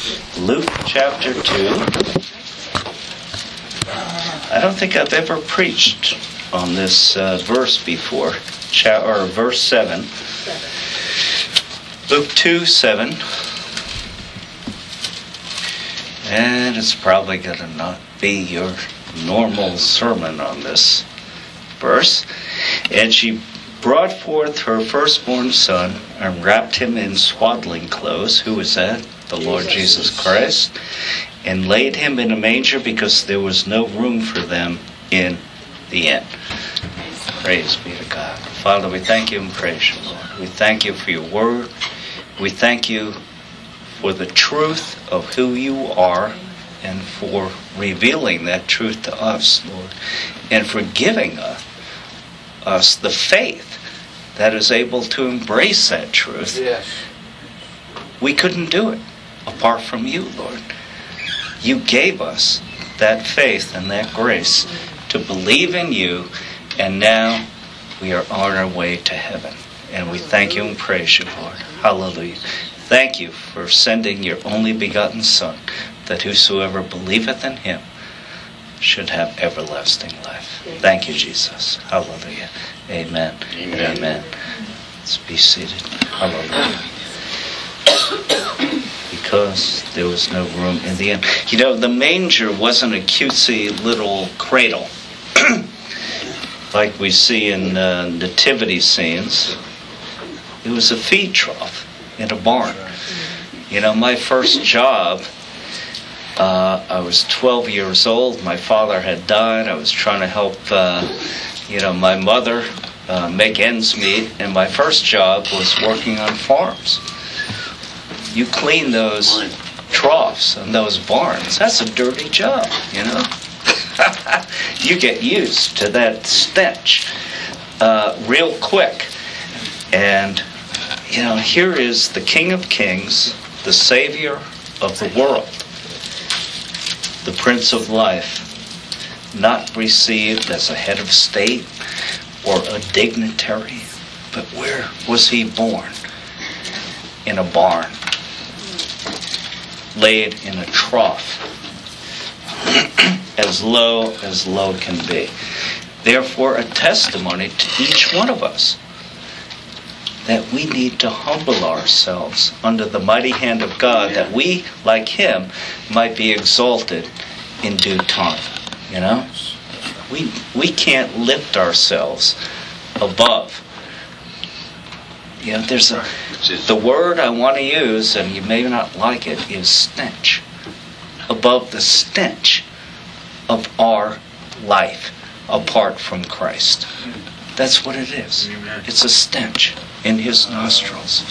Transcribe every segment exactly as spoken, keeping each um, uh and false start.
Luke chapter two. I don't think I've ever preached on this uh, verse before, cha- or verse seven. Luke two, seven. And it's probably going to not be your normal sermon on this verse. And she brought forth her firstborn son and wrapped him in swaddling clothes. Who was that? The Lord Jesus, Jesus Christ. And laid him in a manger because there was no room for them in the inn. Praise be to God. Father, we thank you and praise you, Lord. We thank you for your word. We thank you for the truth of who you are and for revealing that truth to us, Lord, and for giving us, us the faith that is able to embrace that truth. Yes. We couldn't do it apart from you, Lord. You gave us that faith and that grace to believe in you, and now we are on our way to heaven. And we thank you and praise you, Lord. Hallelujah. Thank you for sending your only begotten Son, that whosoever believeth in him should have everlasting life. Thank you, Jesus. Hallelujah. Amen. Amen. Amen. Let's be seated. Hallelujah. Because there was no room in the inn. You know, the manger wasn't a cutesy little cradle like we see in uh, nativity scenes. It was a feed trough in a barn. You know, my first job, uh, I was twelve years old. My father had died. I was trying to help, uh, you know, my mother uh, make ends meet. And my first job was working on farms. You clean those troughs and those barns. That's a dirty job, you know. You get used to that stench uh, real quick. And, you know, here is the King of Kings, the Savior of the world, the Prince of Life, not received as a head of state or a dignitary, but where was he born? In a barn. Laid in a trough, as low as low can be. Therefore, a testimony to each one of us that we need to humble ourselves under the mighty hand of God, that we, like him, might be exalted in due time. You know? We, we can't lift ourselves above. You know, there's a, the word I want to use, and you may not like it, is stench. Above the stench of our life apart from Christ. That's what it is. It's a stench in his nostrils.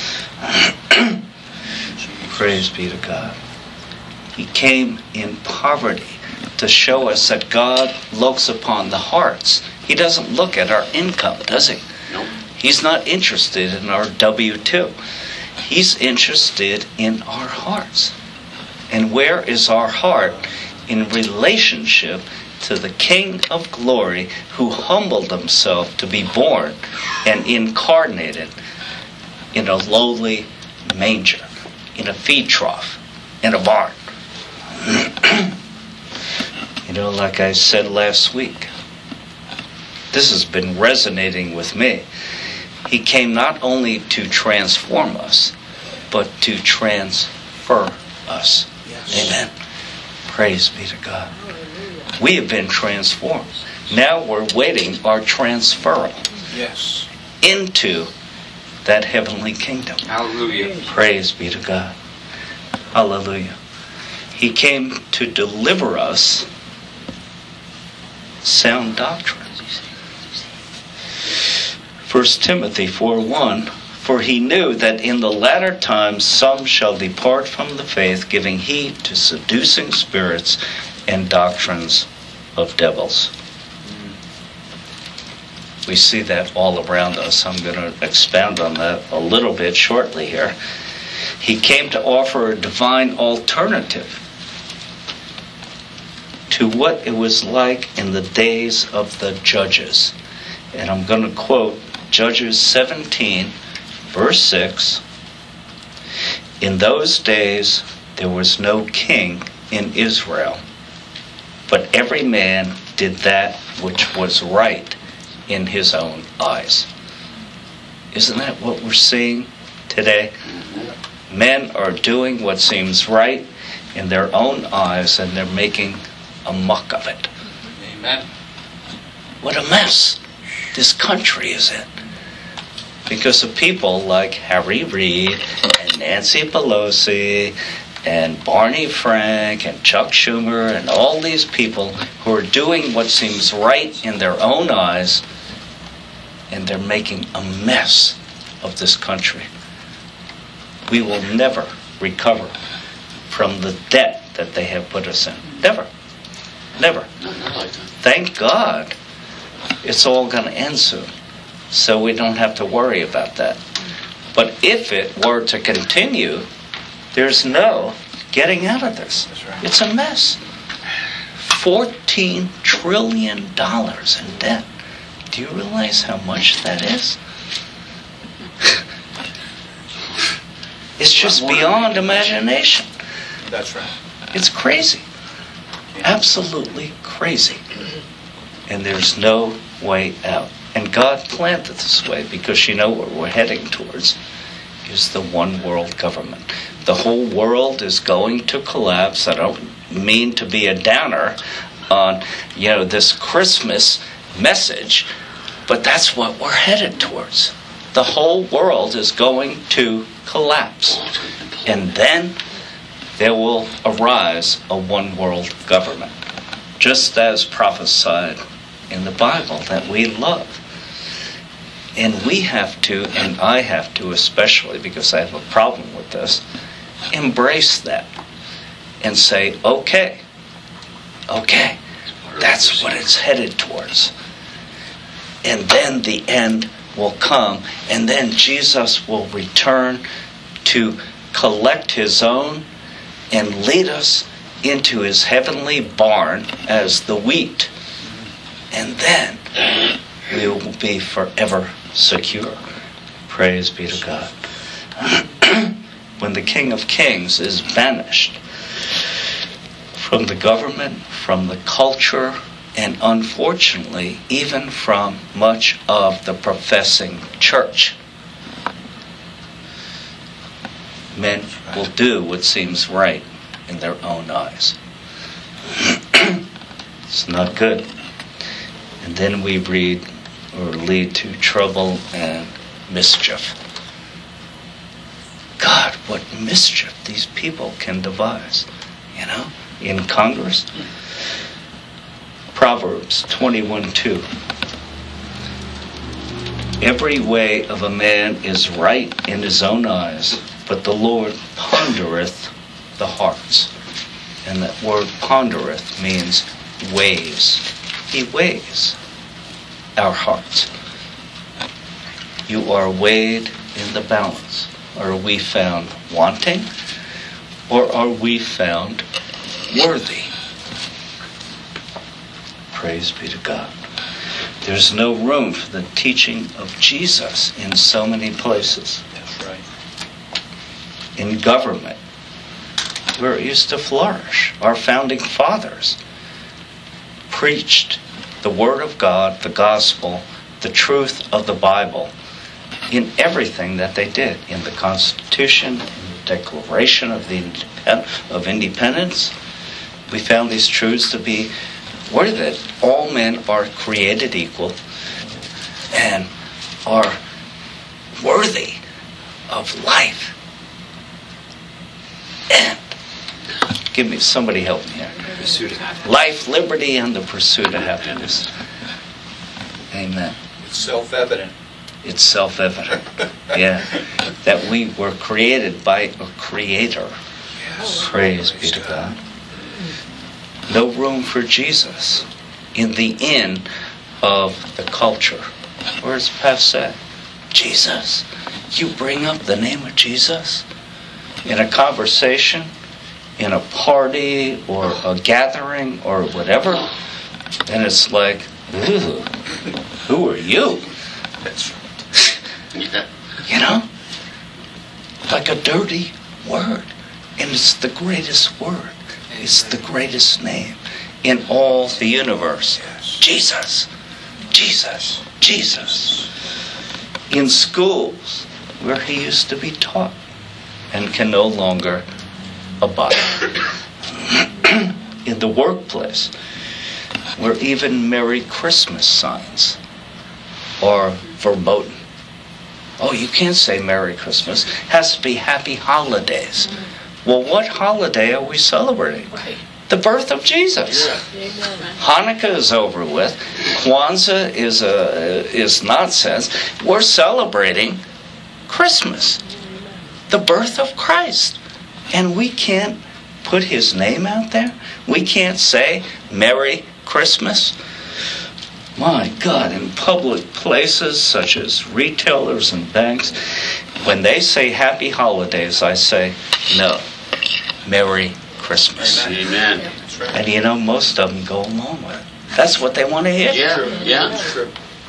Praise be to God. He came in poverty to show us that God looks upon the hearts. He doesn't look at our income, does he? Nope. He's not interested in our W two. He's interested in our hearts. And where is our heart in relationship to the King of Glory, who humbled himself to be born and incarnated in a lowly manger, in a feed trough, in a barn? You know, like I said last week, this has been resonating with me. He came not only to transform us, but to transfer us. Yes. Amen. Praise be to God. We have been transformed. Now we're waiting our transferal yes. into that heavenly kingdom. Hallelujah. Praise be to God. Hallelujah. He came to deliver us sound doctrine. First Timothy four one, for he knew that in the latter times some shall depart from the faith, giving heed to seducing spirits and doctrines of devils. We see that all around us. I'm going to expound on that a little bit shortly here. He came to offer a divine alternative to what it was like in the days of the judges. And I'm going to quote Judges seventeen, verse six. In those days there was no king in Israel, but every man did that which was right in his own eyes. Isn't that what we're seeing today? Men are doing what seems right in their own eyes, and they're making a muck of it. Amen. What a mess this country is in. Because of people like Harry Reid and Nancy Pelosi and Barney Frank and Chuck Schumer and all these people who are doing what seems right in their own eyes, and they're making a mess of this country. We will never recover from the debt that they have put us in. Never. Never. Thank God it's all going to end soon, so we don't have to worry about that. But if it were to continue, there's no getting out of this. Right. It's a mess. fourteen trillion dollars in debt. Do you realize how much that is? It's just beyond imagination. That's right. It's crazy. Absolutely crazy. And there's no way out. And God planned it this way because you know what we're heading towards is the one world government. The whole world is going to collapse. I don't mean to be a downer on, you know, this Christmas message, but that's what we're headed towards. The whole world is going to collapse. And then there will arise a one world government, just as prophesied in the Bible that we love. And we have to, and I have to especially, because I have a problem with this, embrace that and say, okay, okay, that's what it's headed towards. And then the end will come, and then Jesus will return to collect his own and lead us into his heavenly barn as the wheat. And then we will be forever secure. Praise be to God. When the King of Kings is banished from the government, from the culture, and unfortunately, even from much of the professing church, men will do what seems right in their own eyes. It's not good. And then we read or lead to trouble and mischief. God, what mischief these people can devise, you know, in Congress. Proverbs twenty-one two. Every way of a man is right in his own eyes, but the Lord pondereth the hearts. And that word pondereth means weighs. He weighs our hearts. You are weighed in the balance. Are we found wanting, or are we found worthy? Praise be to God. There's no room for the teaching of Jesus in so many places. That's right. In government, where it used to flourish. Our founding fathers preached the Word of God, the gospel, the truth of the Bible in everything that they did. In the Constitution, in the Declaration of, the Independ- of Independence, we found these truths to be were that all men are created equal and are worthy of life. And give me, somebody help me here. Life, liberty, and the pursuit of happiness. Amen. It's self-evident. It's self-evident. Yeah. That we were created by a creator. Yes. Praise be to God. No room for Jesus in the inn of the culture. Where it's passé. Jesus. You bring up the name of Jesus in a conversation, in a party, or a gathering, or whatever, and it's like, ooh, who are you? That's right. You know? Like a dirty word. And it's the greatest word. It's the greatest name in all the universe. Jesus. Jesus. Jesus. In schools where he used to be taught and can no longer abide. In the workplace where even Merry Christmas signs are verboten. Oh, you can't say Merry Christmas. It has to be Happy Holidays. Well, what holiday are we celebrating? Right. The birth of Jesus. Amen. Hanukkah is over with. Kwanzaa is a is nonsense. We're celebrating Christmas, the birth of Christ, and we can't put his name out there. We can't say Merry Christmas. My God, in public places such as retailers and banks, when they say Happy Holidays, I say no, Merry Christmas. Amen. That's right. And you know, most of them go along with it. That's what they want to hear. Yeah, yeah. True.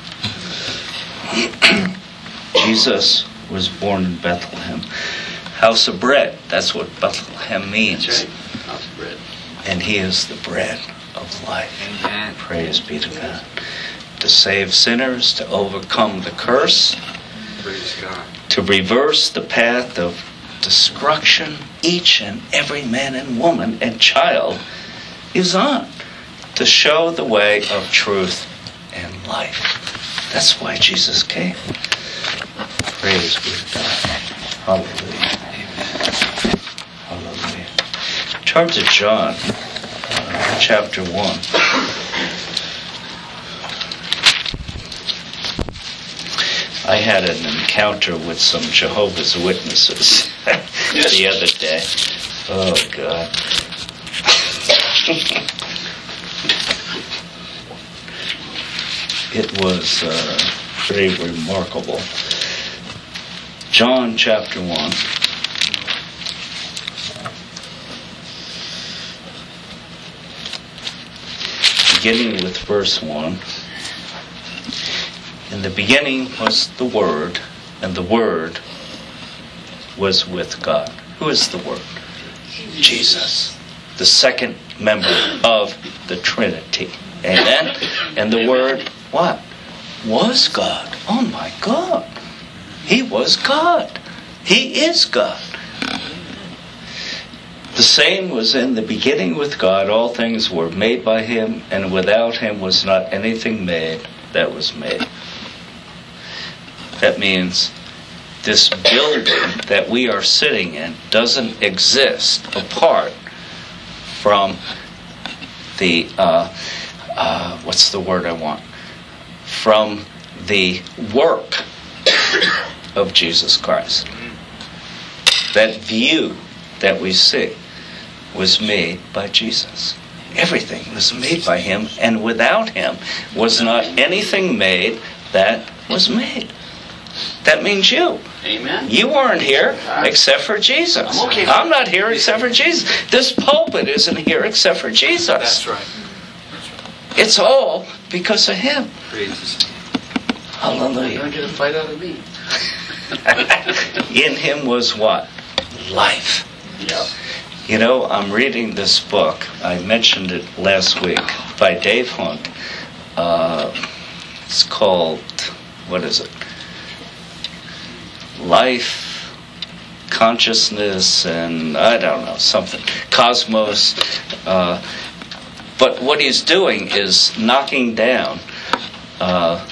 Jesus was born in Bethlehem. House of bread. That's what Bethlehem means. That's right. House of bread. And he is the bread of life. Amen. Praise be to God. To save sinners, to overcome the curse, Praise God. to reverse the path of destruction each and every man and woman and child is on, to show the way of truth and life. That's why Jesus came. Praise be to God. Hallelujah. Hallelujah. Turn to John, uh, chapter one. I had an encounter with some Jehovah's Witnesses the other day. Oh, God. It was uh, pretty remarkable. John chapter one. Beginning with verse one. In the beginning was the Word, and the Word was with God. Who is the Word? Jesus, the second member of the Trinity. Amen? And the Word, what? Was God. Oh my God. He was God. He is God. The same was in the beginning with God. All things were made by Him, and without Him was not anything made that was made. That means this building that we are sitting in doesn't exist apart from the, uh, uh, what's the word I want? From the work of Jesus Christ. That view that we see was made by Jesus. Everything was made by Him, and without Him was not anything made that was made. That means you. Amen. You weren't here except for Jesus. I'm okay. I'm not here except for Jesus. This pulpit isn't here except for Jesus. That's right. It's all because of Him. Praise. You're Hallelujah. going to get a fight out of me. In Him was what? Life. Yeah. You know, I'm reading this book. I mentioned it last week by Dave Hunt. Uh, it's called, what is it? Life, Consciousness, and I don't know, something. Cosmos. Uh, but what he's doing is knocking down, uh,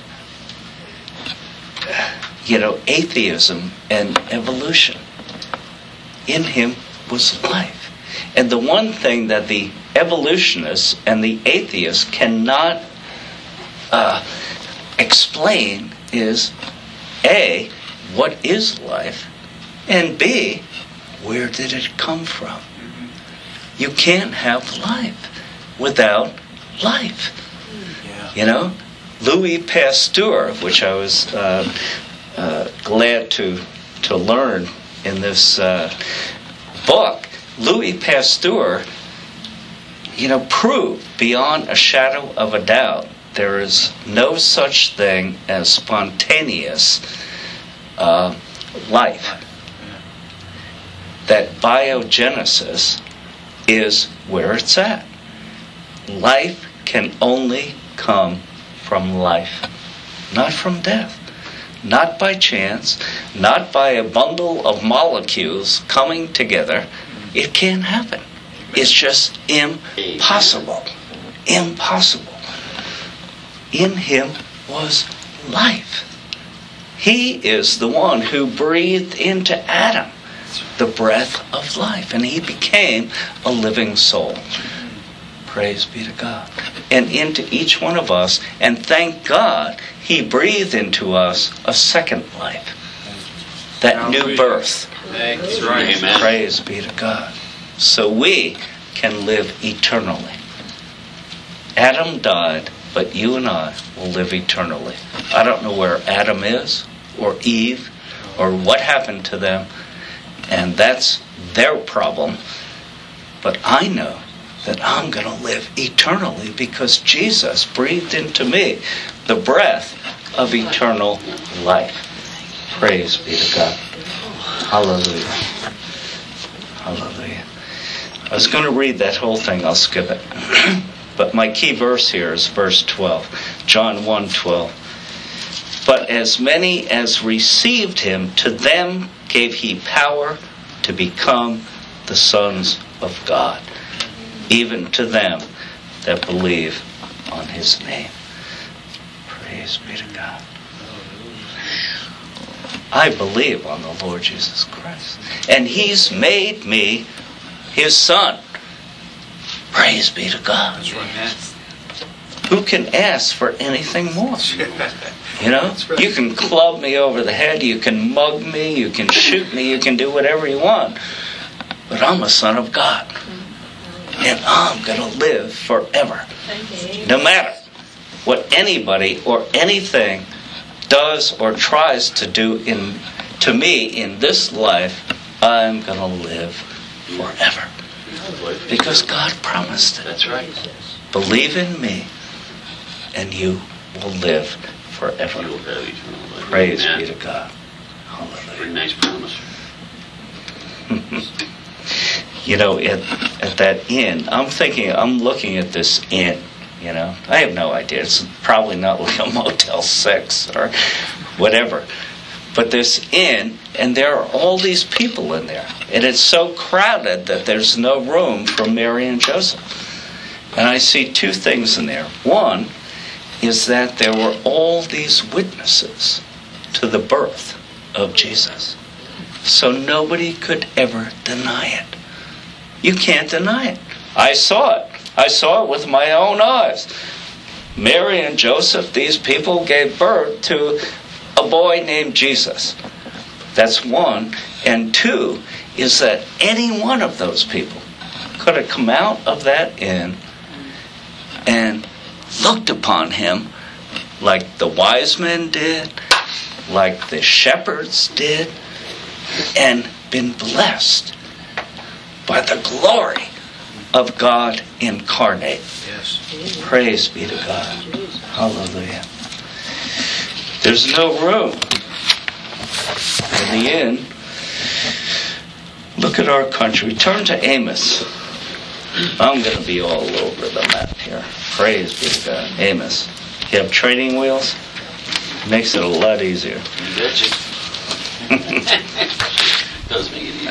you know, atheism and evolution. In Him was life. And the one thing that the evolutionists and the atheists cannot uh, explain is, A, what is life? And B, where did it come from? You can't have life without life. Yeah. You know? Louis Pasteur, which I was uh, uh, glad to to learn in this uh, book, Louis Pasteur, you know, proved beyond a shadow of a doubt there is no such thing as spontaneous uh, life. that biogenesis is where it's at. Life can only come from life, not from death. Not by chance, not by a bundle of molecules coming together. It can't happen. It's just impossible. Impossible. In him was life. He is the one who breathed into Adam the breath of life, and he became a living soul. Praise be to God. And into each one of us, and thank God, he breathed into us a second life. That new birth. That's right. Amen. Praise be to God. So we can live eternally. Adam died, but you and I will live eternally. I don't know where Adam is, or Eve, or what happened to them, and that's their problem. But I know that I'm going to live eternally because Jesus breathed into me the breath of eternal life. Praise be to God. Hallelujah. Hallelujah. I was going to read that whole thing. I'll skip it. But my key verse here is verse twelve. John one twelve. But as many as received him, to them gave he power to become the sons of God, even to them that believe on his name. Praise be to God. I believe on the Lord Jesus Christ, and he's made me his son. Praise be to God. That's right, man. Who can ask for anything more? You know, That's right. you can club me over the head, you can mug me, you can shoot me, you can do whatever you want. But I'm a son of God. And I'm going to live forever. No matter what anybody or anything does or tries to do in to me in this life, I'm going to live forever. Because God promised it. That's right. Believe in me, and you will live forever. You will have eternal life. Praise Amen. be to God. Pretty Hallelujah. nice promise. You know, at, at that inn, I'm thinking, I'm looking at this inn, you know. I have no idea. It's probably not like a Motel six or whatever. But this inn, and there are all these people in there. And it's so crowded that there's no room for Mary and Joseph. And I see two things in there. One is that there were all these witnesses to the birth of Jesus. So nobody could ever deny it. You can't deny it. I saw it. I saw it with my own eyes. Mary and Joseph, these people gave birth to a boy named Jesus. That's one. And two is that any one of those people could have come out of that inn and looked upon him like the wise men did, like the shepherds did, and been blessed by the glory of God incarnate. Yes. Praise be to God. Hallelujah. There's no room in the inn. Look at our country. Turn to Amos. I'm going to be all over the map here. Praise be to God. Amos. You have training wheels? Makes it a lot easier. You betcha. Does make it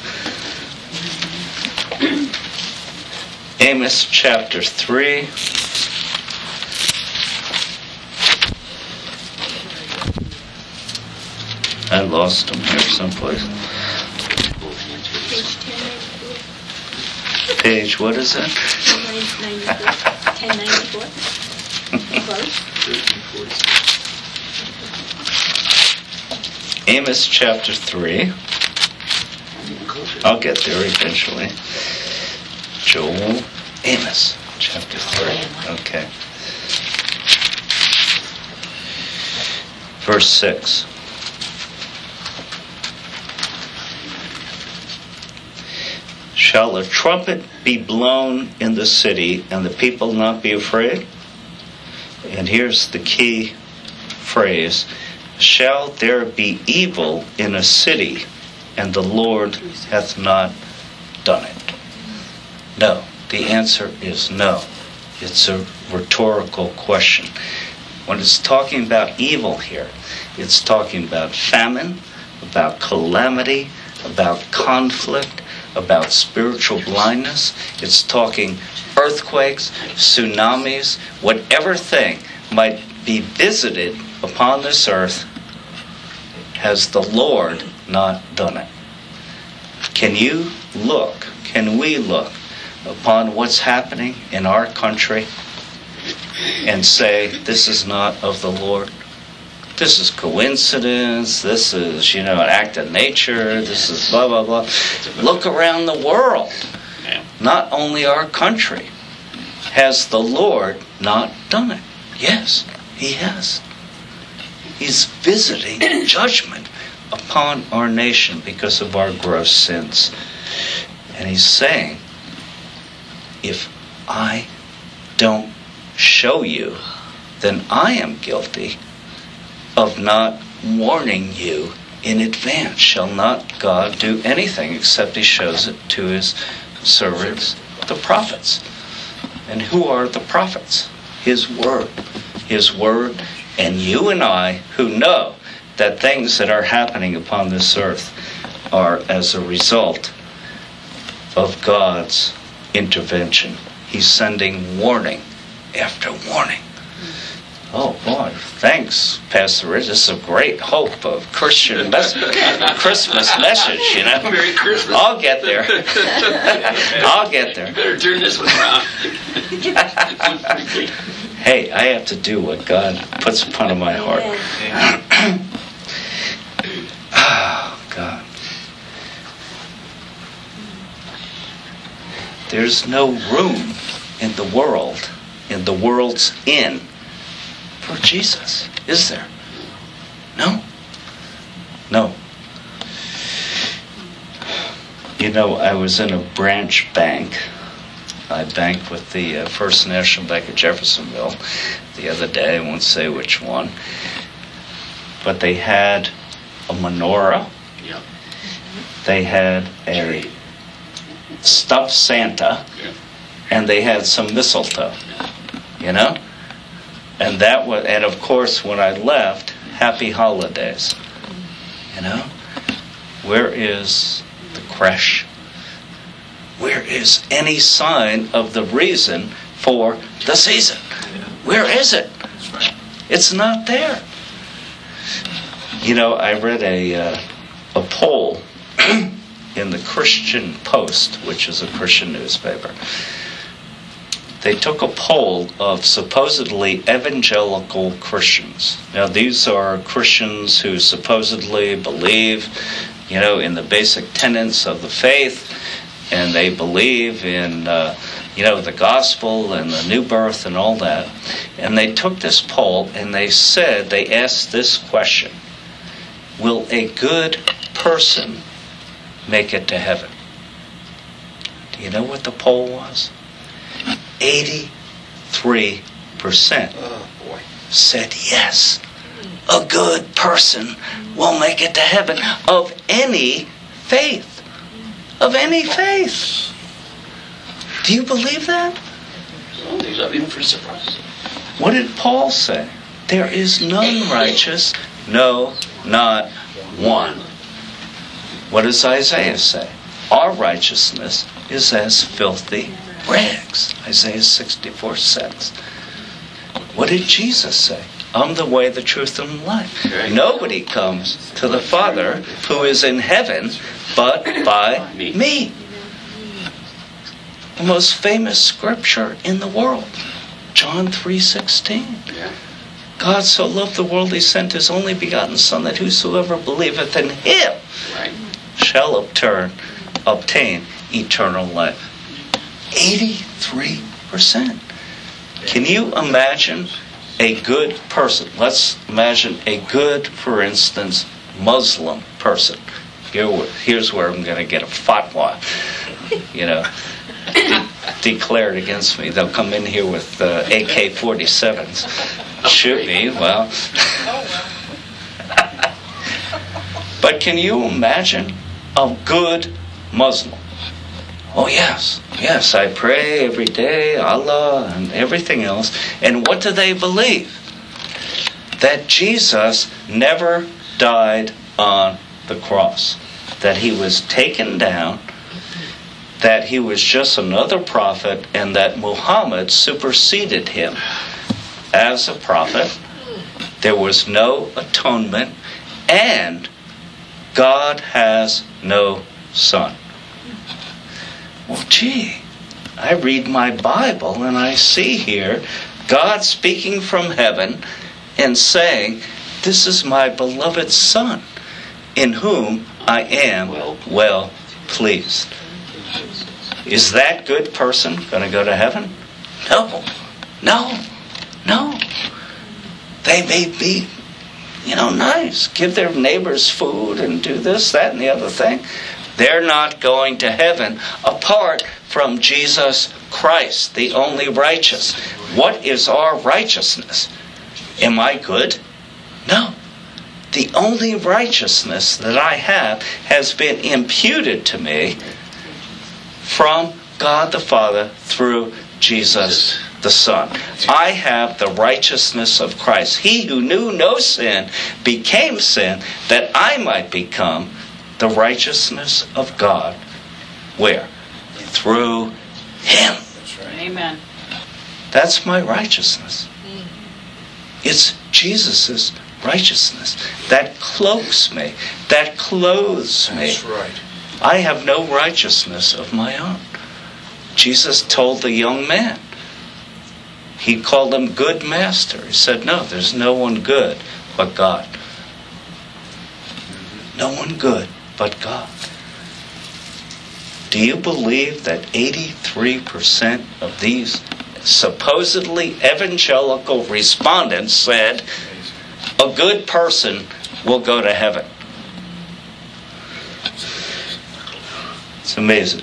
easy. Amos chapter three. I lost them here someplace. Page, what is that? ten ninety-four. Close. Amos chapter three. I'll get there eventually. Joel, Amos chapter three. Okay. Verse six. Shall a trumpet be blown in the city and the people not be afraid? And here's the key phrase. Shall there be evil in a city and the Lord hath not done it? No. The answer is no. It's a rhetorical question. When it's talking about evil here, it's talking about famine, about calamity, about conflict, about spiritual blindness. It's talking earthquakes, tsunamis, whatever thing might be visited upon this earth. Has the Lord not done it? Can you look, can we look upon what's happening in our country and say, this is not of the Lord? This is coincidence. This is, you know, an act of nature. This is blah, blah, blah. Look around the world. Not only our country. Has the Lord not done it? Yes, He has. He's visiting judgment upon our nation because of our gross sins. And He's saying, if I don't show you, then I am guilty of not warning you in advance. Shall not God do anything except He shows it to His servants, the prophets? And who are the prophets? His Word. His Word. And you and I, who know that things that are happening upon this earth are as a result of God's intervention. He's sending warning after warning. Oh boy, thanks, Pastor Rich. This is a great hope of Christian mes- Christmas message, you know. Merry Christmas. I'll get there. I'll get there. Better turn this one around. Hey, I have to do what God puts upon my heart. Oh, God. There's no room in the world, in the world's inn, for Jesus, is there? No? No. You know, I was in a branch bank. I banked with the uh, First National Bank of Jeffersonville the other day. I won't say which one. But they had a menorah. Yeah. They had a stuffed Santa. Yeah. And they had some mistletoe. You know? And that was, and of course, when I left, happy holidays. You know? Where is the creche? Where is any sign of the reason for the season? Where is it? It's not there. You know, I read a uh, a poll in the Christian Post, which is a Christian newspaper. They took a poll of supposedly evangelical Christians. Now, these are Christians who supposedly believe, you know, in the basic tenets of the faith, and they believe in, uh, you know, the gospel and the new birth and all that. And they took this poll and they said, they asked this question: will a good person make it to heaven? Do you know what the poll was? eighty-three percent Oh, boy. said yes. A good person will make it to heaven of any faith. Of any faith. Do you believe that? Well, these are even for surprise. What did Paul say? There is none righteous, no, not one. What does Isaiah say? Our righteousness is as filthy rags. Isaiah sixty-four six. What did Jesus say? I'm the way, the truth, and the life. Right. Nobody comes to the Father who is in heaven but by Me. me. The most famous scripture in the world. John three sixteen. Yeah. God so loved the world, He sent His only begotten Son, that whosoever believeth in Him Right. shall obtain, obtain eternal life. eighty-three percent. Can you imagine a good person? Let's imagine a good, for instance, Muslim person. Here, here's where I'm going to get a fatwa, you know, de- declared against me. They'll come in here with uh, A K forty-sevens. Shoot me, well. But can you imagine a good Muslim. Oh yes, yes, I pray every day, Allah and everything else. And what do they believe? That Jesus never died on the cross. That he was taken down, that he was just another prophet, and that Muhammad superseded him as a prophet. There was no atonement, and God has no son. Well, gee, I read my Bible and I see here God speaking from heaven and saying, "This is my beloved Son, in whom I am well pleased." Is that good person going to go to heaven? No, no, no. They may be, you know, nice, give their neighbors food and do this, that, and the other thing. They're not going to heaven apart from Jesus Christ, the only righteous. What is our righteousness? Am I good? No. The only righteousness that I have has been imputed to me from God the Father through Jesus the Son. I have the righteousness of Christ. He who knew no sin became sin that I might become the righteousness of God. Where? Through Him. Amen. That's my righteousness. It's Jesus' righteousness that cloaks me, that clothes me. That's right. I have no righteousness of my own. Jesus told the young man, he called him good master. He said, no, there's no one good but God. No one good but God. Do you believe that eighty-three percent of these supposedly evangelical respondents said a good person will go to heaven? It's amazing.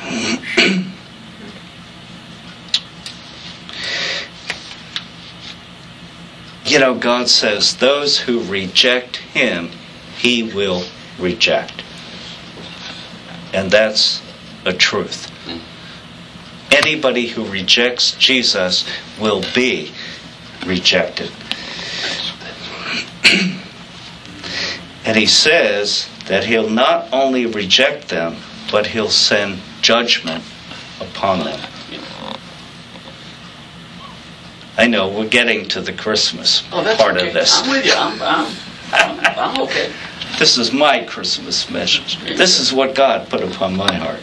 You know, God says those who reject Him, He will reject. And that's a truth. Anybody who rejects Jesus will be rejected. And He says that He'll not only reject them, but He'll send judgment upon them. I know we're getting to the Christmas Oh, that's part okay. of this. I'm with you. I'm, I'm, I'm, I'm okay. This is my Christmas message. This is what God put upon my heart.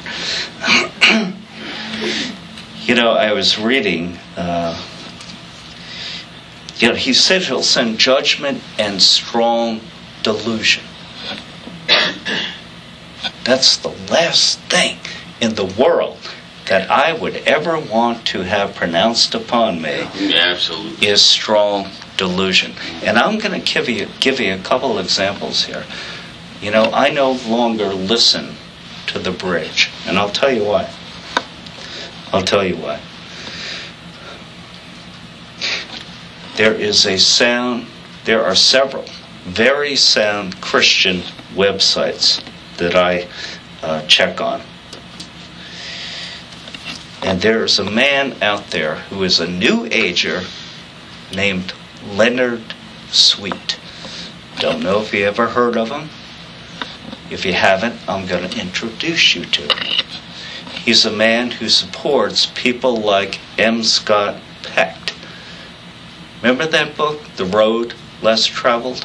You know, I was reading, uh, you know, He said He'll send judgment and strong delusion. That's the last thing in the world that I would ever want to have pronounced upon me. Yeah, absolutely. Is strong delusion. And I'm going to give you give you a couple examples here. You know, I no longer listen to the bridge. And I'll tell you why. I'll tell you why. There is a sound, there are several very sound Christian websites that I uh, check on. And there's a man out there who is a new ager named Leonard Sweet. Don't know if you ever heard of him. If you haven't, I'm going to introduce you to him. He's a man who supports people like M. Scott Peck. Remember that book, The Road Less Traveled?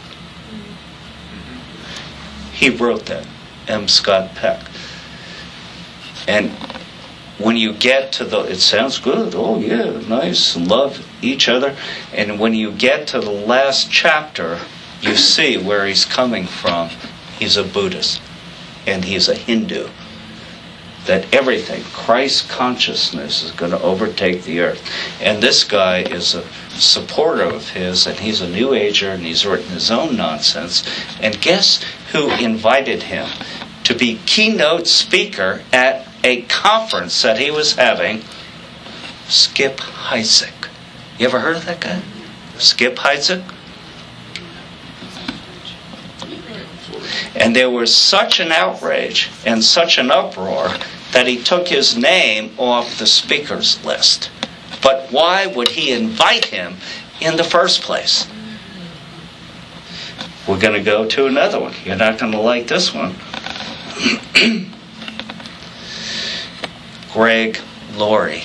He wrote that, M. Scott Peck. And when you get to the, it sounds good, oh yeah, nice, love each other. And when you get to the last chapter, you see where he's coming from. He's a Buddhist, and he's a Hindu. That everything, Christ consciousness, is going to overtake the earth. And this guy is a supporter of his, and he's a new ager, and he's written his own nonsense. And guess who invited him to be keynote speaker at a conference that he was having? Skip Heitzig. You ever heard of that guy? Skip Heitzig? And there was such an outrage and such an uproar that he took his name off the speakers list. But why would he invite him in the first place? We're going to go to another one. You're not going to like this one. Greg Laurie.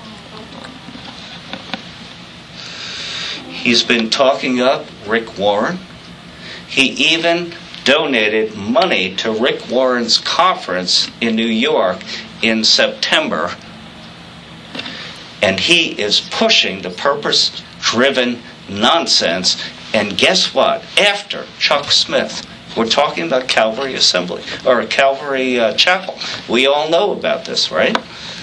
He's been talking up Rick Warren. He even donated money to Rick Warren's conference in New York in September. And he is pushing the purpose-driven nonsense. And guess what? After Chuck Smith, we're talking about Calvary Assembly, or Calvary uh, Chapel. We all know about this, right?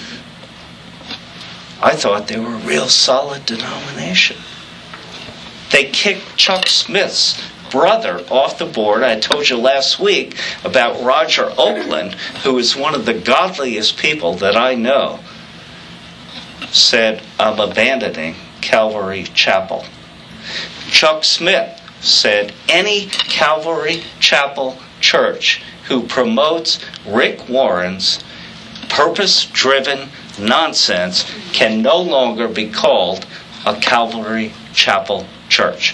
I thought they were a real solid denomination. They kicked Chuck Smith's brother off the board. I told you last week about Roger Oakland, who is one of the godliest people that I know, said, I'm abandoning Calvary Chapel. Chuck Smith said, any Calvary Chapel church who promotes Rick Warren's purpose-driven nonsense can no longer be called a Calvary Chapel church.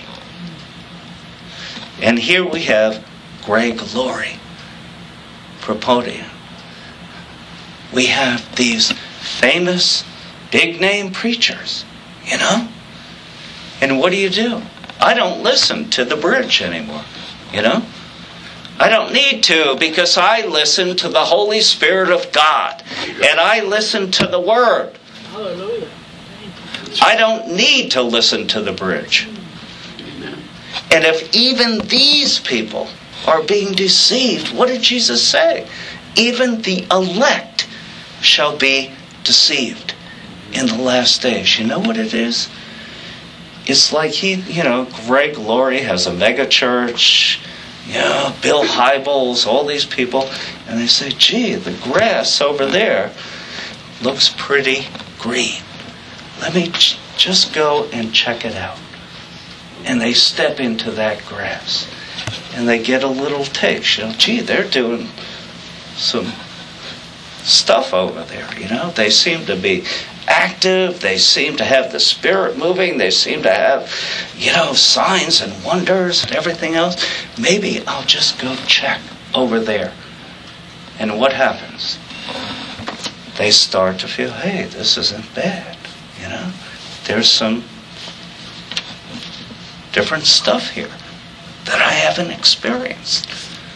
And here we have Greg Laurie promoting. We have these famous big-name preachers, you know? And what do you do? I don't listen to the bridge anymore, you know? I don't need to, because I listen to the Holy Spirit of God. And I listen to the Word. Hallelujah. I don't need to listen to the bridge. And if even these people are being deceived, what did Jesus say? Even the elect shall be deceived in the last days. You know what it is? It's like he, you know, Greg Laurie has a mega church, you know, Bill Hybels, all these people, and they say, gee, the grass over there looks pretty green. Let me ch- just go and check it out. And they step into that grass. And they get a little taste. You know, gee, they're doing some stuff over there, you know. They seem to be active. They seem to have the Spirit moving. They seem to have, you know, signs and wonders and everything else. Maybe I'll just go check over there. And what happens? They start to feel, hey, this isn't bad, you know. There's some different stuff here that I haven't experienced.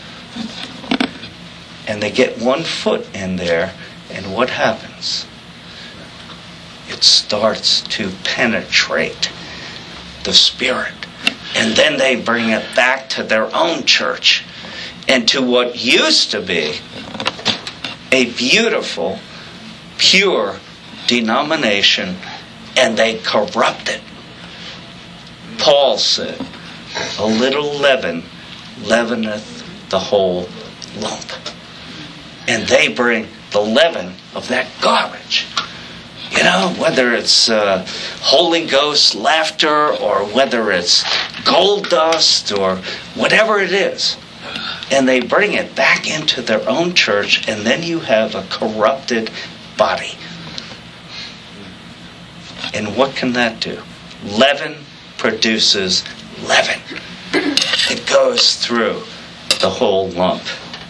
And they get one foot in there, and what happens? It starts to penetrate the Spirit. And then they bring it back to their own church and to what used to be a beautiful, pure denomination, and they corrupt it. Paul said, a little leaven leaveneth the whole lump. And they bring the leaven of that garbage. You know, whether it's uh, Holy Ghost laughter or whether it's gold dust or whatever it is. And they bring it back into their own church, and then you have a corrupted body. And what can that do? Leaven produces leaven. It goes through the whole lump.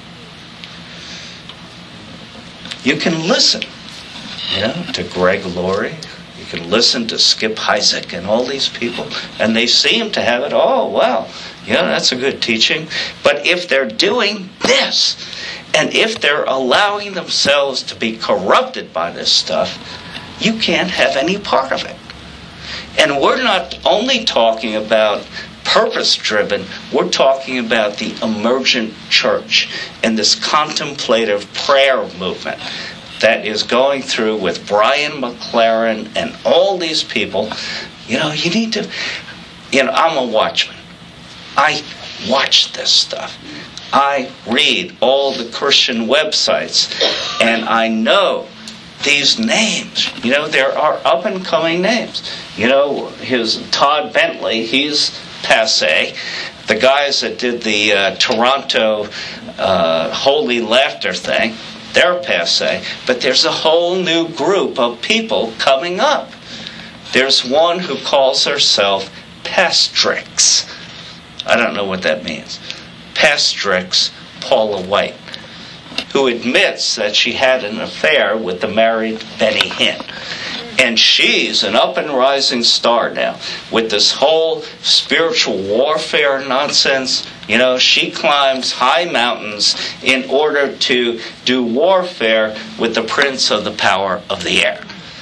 You can listen, you know, to Greg Laurie. You can listen to Skip Heitzig and all these people, and they seem to have it all. Wow, yeah, that's a good teaching. But if they're doing this, and if they're allowing themselves to be corrupted by this stuff, you can't have any part of it. And we're not only talking about purpose-driven, we're talking about the emergent church and this contemplative prayer movement that is going through with Brian McLaren and all these people. You know, you need to, you know, I'm a watchman. I watch this stuff. I read all the Christian websites, and I know these names. You know, there are up-and-coming names. You know, his Todd Bentley, he's passé. the guys that did the uh, Toronto uh, Holy Laughter thing, they're passé. But there's a whole new group of people coming up. There's one who calls herself Pastrix. I don't know what that means. Pastrix Paula White, who admits that she had an affair with the married Benny Hinn. And she's an up and rising star now with this whole spiritual warfare nonsense. You know, she climbs high mountains in order to do warfare with the prince of the power of the air.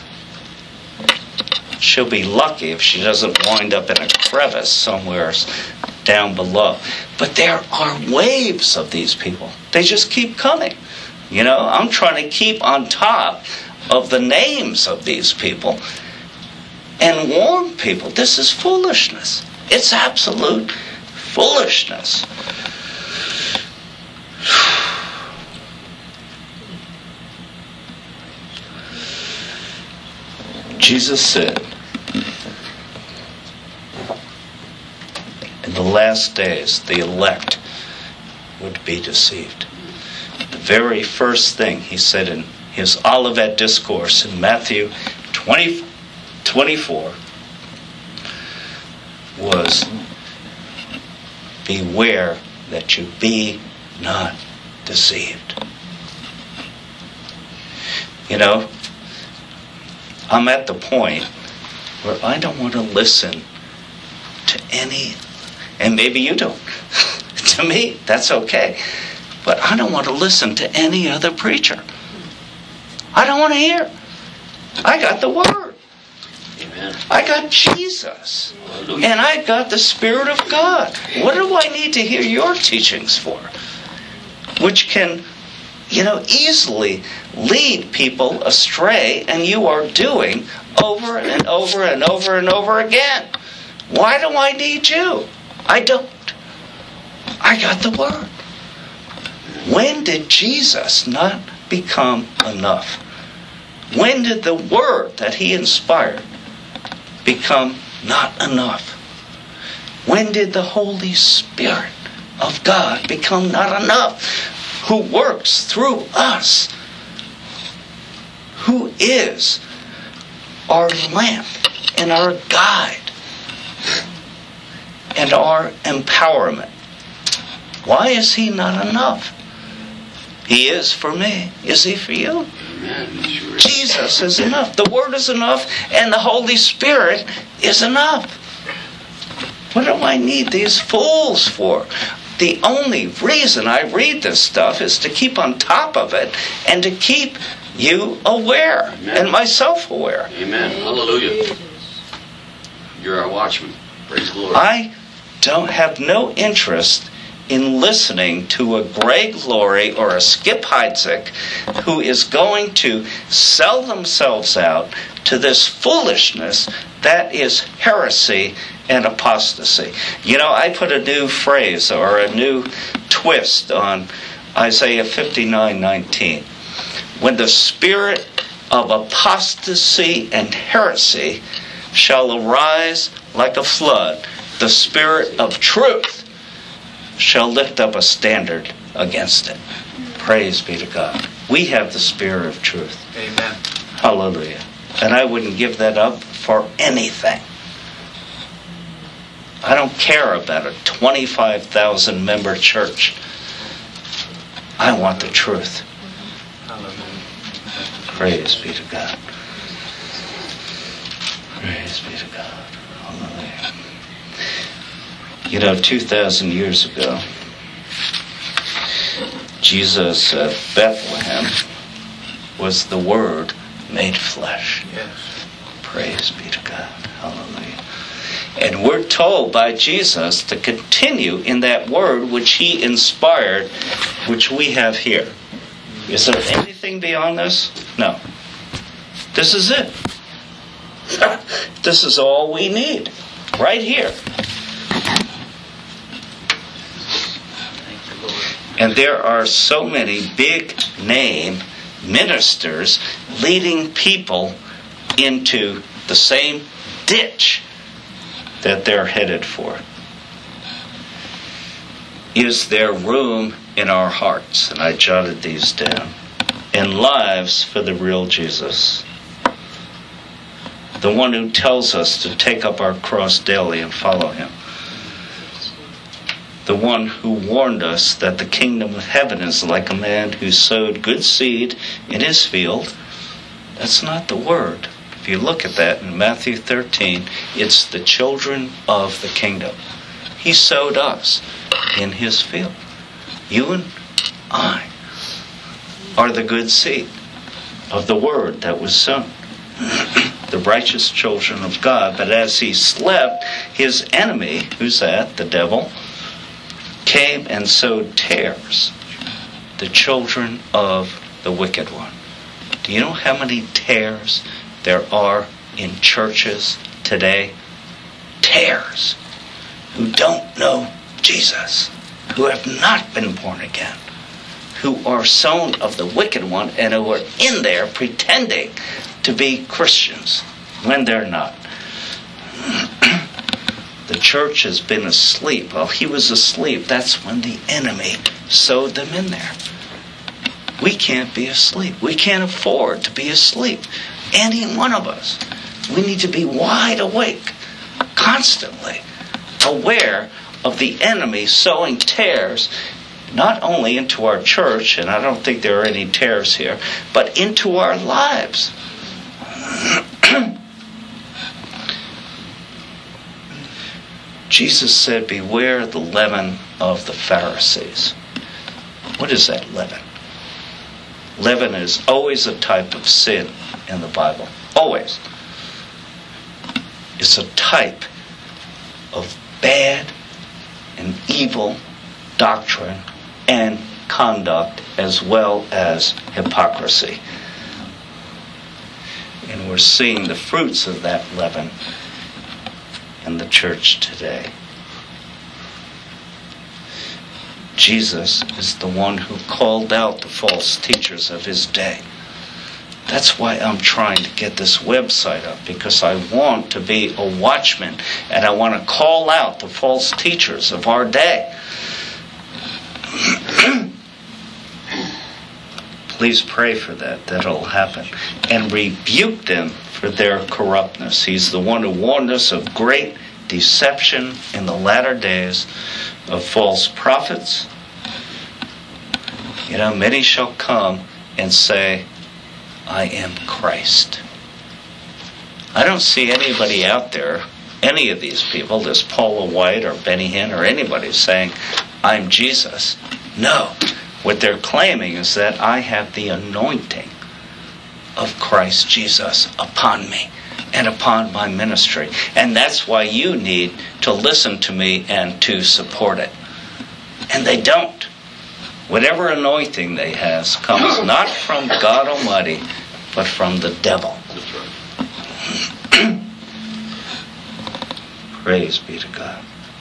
She'll be lucky if she doesn't wind up in a crevice somewhere down below. But there are waves of these people. They just keep coming. You know, I'm trying to keep on top of the names of these people and warn people. This is foolishness. It's absolute foolishness. Jesus said, in the last days, the elect would be deceived. The very first thing he said in his Olivet Discourse in Matthew twenty, twenty-four was, beware that you be not deceived. You know, I'm at the point where I don't want to listen to any, and maybe you don't. To me, that's okay. But I don't want to listen to any other preacher. I don't want to hear. I got the Word. Amen. I got Jesus. Hallelujah. And I got the Spirit of God. What do I need to hear your teachings for? Which can, you know, easily lead people astray, and you are doing over and over and over and over again. Why do I need you? I don't. I got the Word. When did Jesus not become enough? When did the Word that He inspired become not enough? When did the Holy Spirit of God become not enough? Who works through us? Who is our lamp and our guide and our empowerment? Why is He not enough? He is for me. Is He for you? Amen. Sure. Jesus is enough. The Word is enough, and the Holy Spirit is enough. What do I need these fools for? The only reason I read this stuff is to keep on top of it and to keep you aware. Amen. And myself aware. Amen. Hallelujah. You're our watchman. Praise the Lord. I don't have no interest in listening to a Greg Laurie or a Skip Heitzig who is going to sell themselves out to this foolishness that is heresy and apostasy. You know, I put a new phrase or a new twist on Isaiah fifty-nine nineteen. When the spirit of apostasy and heresy shall arise like a flood, the spirit of truth shall lift up a standard against it. Praise be to God. We have the Spirit of truth. Amen. Hallelujah. And I wouldn't give that up for anything. I don't care about a twenty-five thousand member church. I want the truth. Hallelujah. Praise be to God. Praise be to God. Hallelujah. You know, two thousand years ago, Jesus at Bethlehem was the Word made flesh. Yes. Praise be to God. Hallelujah. And we're told by Jesus to continue in that Word which He inspired, which we have here. Is there anything beyond this? No. This is it. This is all we need. Right here. And there are so many big name ministers leading people into the same ditch that they're headed for. is there room in our hearts, and I jotted these down, and lives for the real Jesus? The one who tells us to take up our cross daily and follow him. The one who warned us that the kingdom of heaven is like a man who sowed good seed in his field. That's not the word. If you look at that in Matthew thirteen, it's the children of the kingdom. He sowed us in his field. You and I are the good seed of the word that was sown. The righteous children of God. But as he slept, his enemy, who's that? The devil, came and sowed tares. The children of the wicked one. Do you know how many tares there are in churches today? Tares. Who don't know Jesus. Who have not been born again. Who are sown of the wicked one and who are in there pretending to be Christians when they're not. The church has been asleep. While he was asleep, that's when the enemy sowed them in there. We can't be asleep. We can't afford to be asleep. Any one of us. We need to be wide awake, constantly aware of the enemy sowing tares, not only into our church, and I don't think there are any tares here, but into our lives. Jesus said, beware the leaven of the Pharisees. What is that leaven? Leaven is always a type of sin in the Bible. Always. It's a type of bad and evil doctrine and conduct as well as hypocrisy. And we're seeing the fruits of that leaven in the church today. Jesus is the one who called out the false teachers of his day. That's why I'm trying to get this website up, because I want to be a watchman and I want to call out the false teachers of our day. Please pray for that, that it'll happen. And rebuke them for their corruptness. He's the one who warned us of great deception in the latter days, of false prophets. You know, many shall come and say, I am Christ. I don't see anybody out there, any of these people, this Paula White or Benny Hinn or anybody saying, I'm Jesus. No. What they're claiming is that I have the anointing of Christ Jesus upon me and upon my ministry. And that's why you need to listen to me and to support it. And they don't. Whatever anointing they have comes not from God Almighty, but from the devil. That's right. Praise be to God.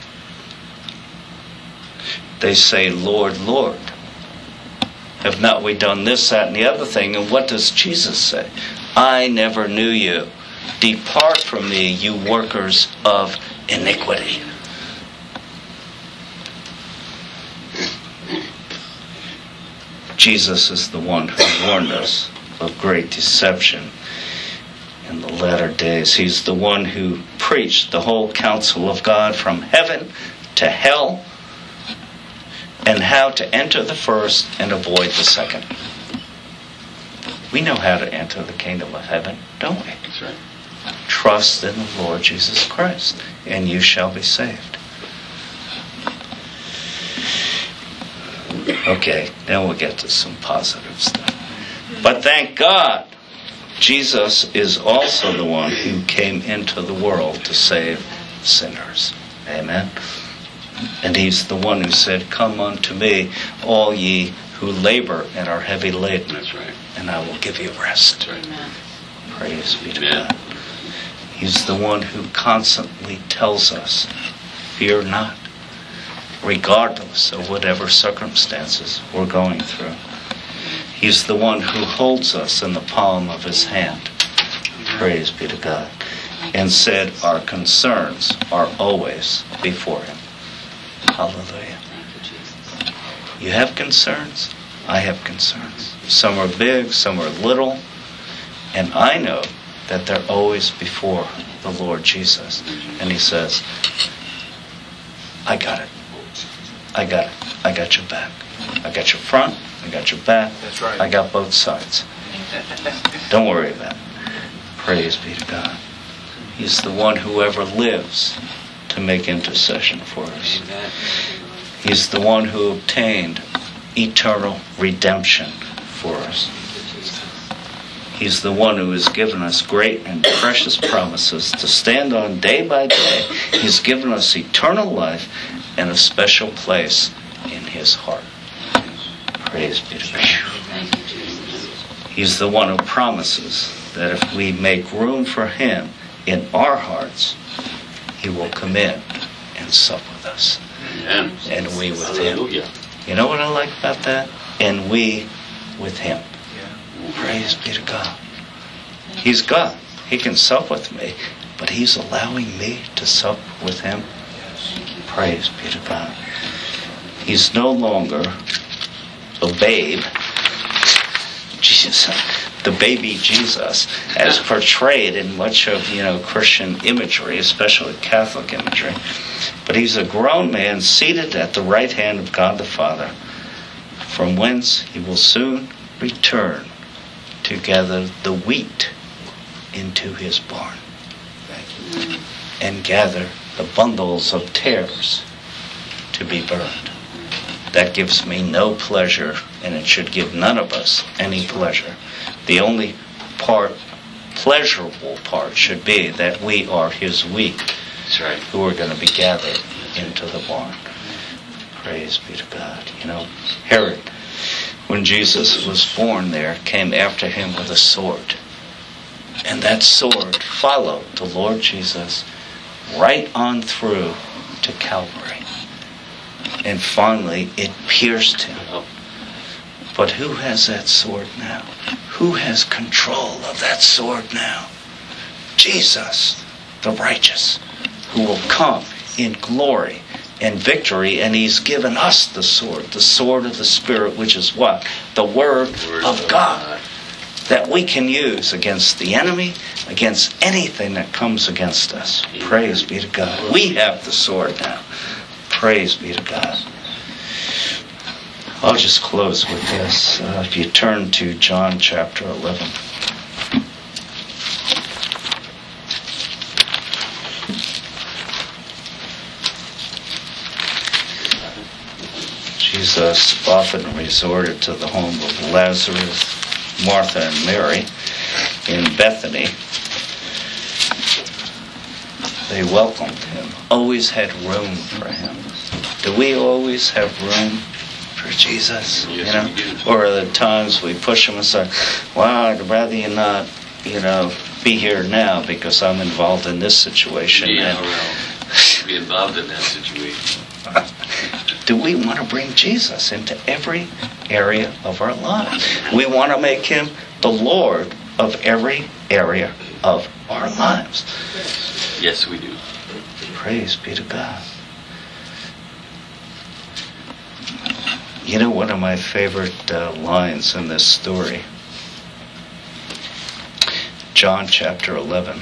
They say, Lord, Lord. Have not we done this, that, and the other thing? And what does Jesus say? I never knew you. Depart from me, you workers of iniquity. Jesus is the one who warned us of great deception in the latter days. He's the one who preached the whole counsel of God from heaven to hell, and how to enter the first and avoid the second. We know how to enter the kingdom of heaven, don't we? That's right. Trust in the Lord Jesus Christ, and you shall be saved. Okay, now we'll get to some positive stuff. But thank God, Jesus is also the one who came into the world to save sinners. Amen. And he's the one who said, come unto me, all ye who labor and are heavy laden. That's right. And I will give you rest. That's right. Praise be to Amen. God. He's the one who constantly tells us, fear not, regardless of whatever circumstances we're going through. He's the one who holds us in the palm of his hand. Praise be to God. And said our concerns are always before him. Hallelujah. You have concerns? I have concerns. Some are big, some are little. And I know that they're always before the Lord Jesus. And he says, I got it. I got it. I got your back. I got your front. I got your back. That's right. I got both sides. Don't worry about it. Praise be to God. He's the one who ever lives to make intercession for us. Amen. He's the one who obtained eternal redemption for us. He's the one who has given us great and precious promises to stand on day by day. He's given us eternal life and a special place in his heart. Praise be to God. He's the one who promises that if we make room for him in our hearts, he will come in and sup with us. Amen. And we with him. Hallelujah. You know what I like about that? And we with him. Praise be to God. He's God. He can sup with me, but he's allowing me to sup with him. Praise be to God. He's no longer a babe. Jesus, the baby Jesus, as portrayed in much of, you know, Christian imagery, especially Catholic imagery. But he's a grown man seated at the right hand of God the Father, from whence he will soon return to gather the wheat into his barn and gather the bundles of tares to be burned. That gives me no pleasure, and it should give none of us any pleasure. The only part, pleasurable part, should be that we are his wheat. That's right. Who are going to be gathered into the barn. Praise be to God. You know, Herod, when Jesus was born there, came after him with a sword. And that sword followed the Lord Jesus right on through to Calvary. And finally, it pierced him. But who has that sword now? Who has control of that sword now? Jesus, the righteous, who will come in glory and victory, and he's given us the sword, the sword of the Spirit, which is what? The Word, Word of, of God, God, that we can use against the enemy, against anything that comes against us. Amen. Praise be to God. We have the sword now. Praise be to God. I'll just close with this. Uh, if you turn to John chapter eleven. Jesus often resorted to the home of Lazarus, Martha, and Mary in Bethany. They welcomed him, always had room for him. Do we always have room for Jesus? Yes, you know? we do. Or are there times we push him and say, well, I'd rather you not, you know, be here now because I'm involved in this situation. Yeah, And well, be involved in that situation. do we want to bring Jesus into every area of our lives? We want to make him the Lord of every area of our lives. Yes, we do. Praise be to God. You know, one of my favorite uh, lines in this story, John chapter eleven.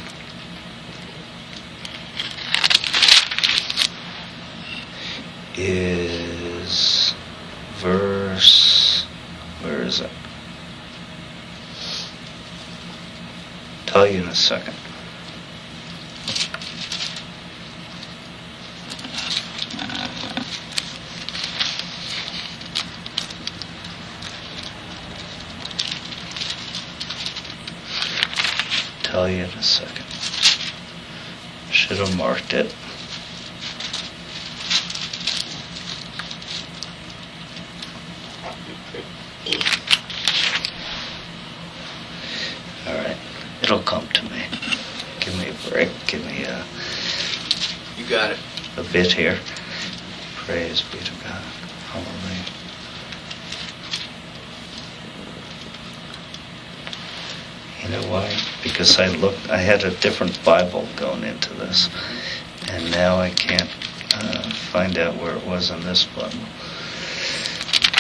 Is verse, where is it? Tell you in a second. Tell you in a second. Should have marked it. All right, it'll come to me. Give me a break. Give me a, You got it. a bit here. Praise be to God. Hallelujah. You know why? Because I looked, I had a different Bible going into this, and now I can't uh, find out where it was in this Bible.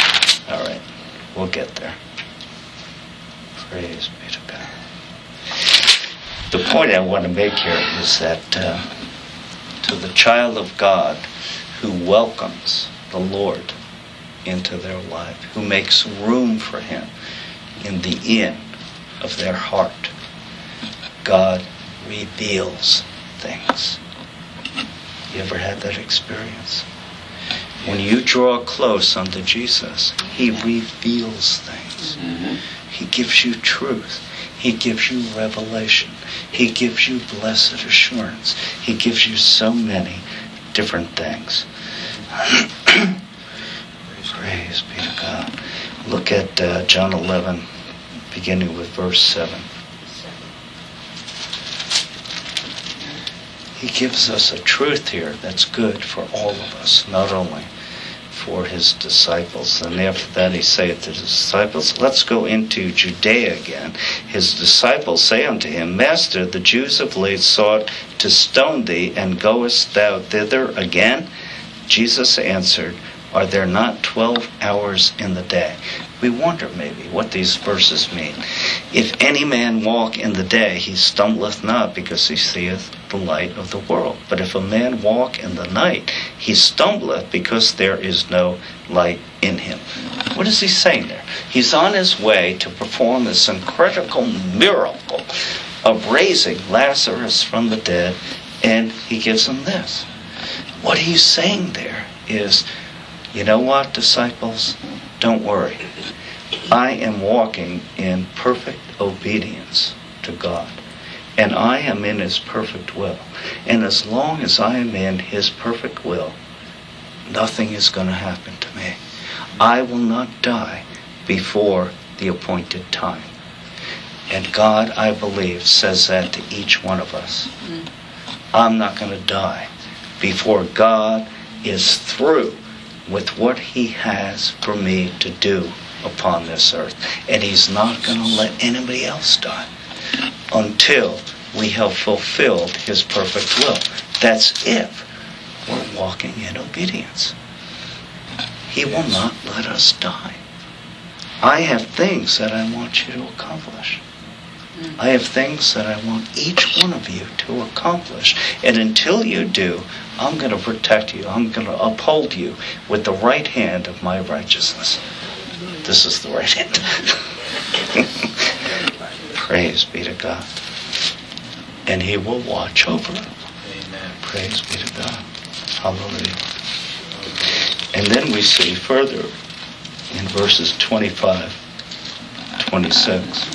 All right. We'll get there. Praise be to God. The point I want to make here is that uh, to the child of God who welcomes the Lord into their life, who makes room for him in the inn of their heart, God reveals things. You ever had that experience? When you draw close unto Jesus, he reveals things. Mm-hmm. He gives you truth. He gives you revelation. He gives you blessed assurance. He gives you so many different things. Praise be to God. Look at uh, John eleven, beginning with verse seven. He gives us a truth here that's good for all of us, not only for his disciples. And after that he saith to his disciples, let's go into Judea again. His disciples say unto him, Master, the Jews of late sought to stone thee, and goest thou thither again? Jesus answered, Are there not twelve hours in the day? We wonder maybe what these verses mean. If any man walk in the day, he stumbleth not, because he seeth the light of the world. But if a man walk in the night, he stumbleth, because there is no light in him. What is he saying there? He's on his way to perform this incredible miracle of raising Lazarus from the dead, and he gives him this. What he's saying there is, you know what, disciples? Don't worry. I am walking in perfect obedience to God. And I am in his perfect will. And as long as I am in his perfect will, nothing is going to happen to me. I will not die before the appointed time. And God, I believe, says that to each one of us. Mm. I'm not going to die before God is through with what he has for me to do upon this earth. And he's not going to let anybody else die until we have fulfilled his perfect will. That's if we're walking in obedience. He will not let us die. I have things that I want you to accomplish. I have things that I want each one of you to accomplish. And until you do, I'm going to protect you. I'm going to uphold you with the right hand of my righteousness. This is the right hand. Praise be to God. And he will watch over. Amen. Praise be to God. Hallelujah. And then we see further in verses twenty-five, twenty-six.